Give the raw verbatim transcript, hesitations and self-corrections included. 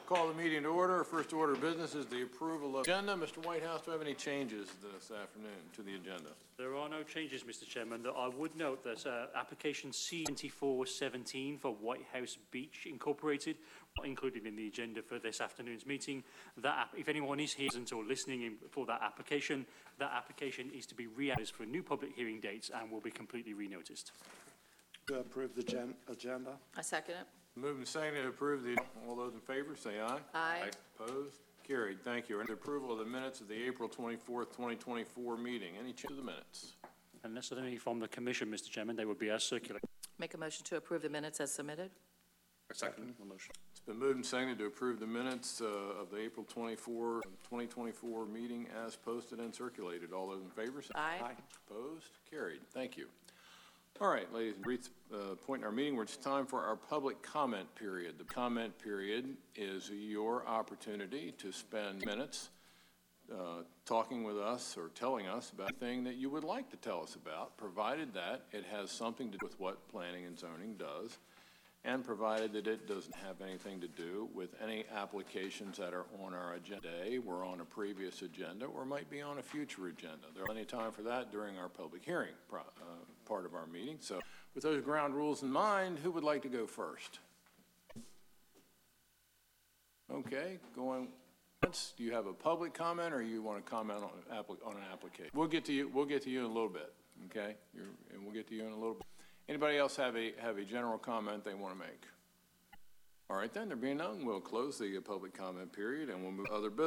Call the meeting to order. First order of business is the approval of agenda. Mister Whitehouse, do we have any changes this afternoon to the agenda? There are no changes, Mister Chairman. I would note that uh, application C twenty-four seventeen for White House Beach Incorporated, not included in the agenda for this afternoon's meeting. That, if anyone is here or listening in for that application, that application is to be re-added for new public hearing dates and will be completely re-noticed. To approve the gen agenda. I second it. Moved and seconded to approve the, all those in favor, say aye. Aye. Opposed? Carried. Thank you. And approval of the minutes of the April twenty-fourth, twenty twenty-four meeting. Any change to the minutes? Unless there's any from the Commission, Mister Chairman, they would be as circulated. Make a motion to approve the minutes as submitted. I second the motion. It's been moved and seconded to approve the minutes uh, of the April twenty-fourth, twenty twenty-four meeting as posted and circulated. All those in favor, say Aye. Aye. opposed? Carried. Thank you. All right, ladies and brief uh, point in our meeting where it's time for our public comment period. The comment period is your opportunity to spend minutes uh, talking with us or telling us about a thing that you would like to tell us about, provided that it has something to do with what planning and zoning does, and provided that it doesn't have anything to do with any applications that are on our agenda, were on a previous agenda, or might be on a future agenda. There's plenty of time for that during our public hearing pro, uh, part of our meeting. So with those ground rules in mind, who would like to go first? Okay, going once. Do you have a public comment, or you want to comment on, on an application? We'll get to you. We'll get to you in a little bit. Okay, You're, and we'll get to you in a little bit. Anybody else have a have a general comment they want to make? All right, then, there being none, we'll close the public comment period and we'll move to other business.